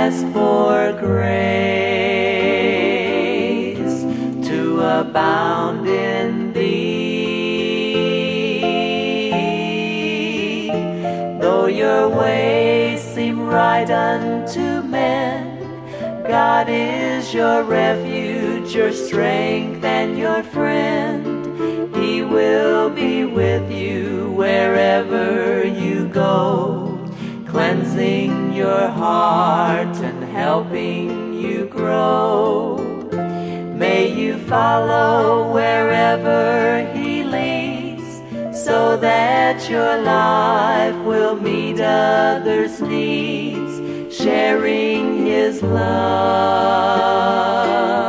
ask for grace to abound in thee. Though your ways seem right unto men, God is your refuge, your strength, and your friend. He will be with you wherever you go, cleansing your heart and helping you grow. May you follow wherever He leads, so that your life will meet others' needs, sharing His love.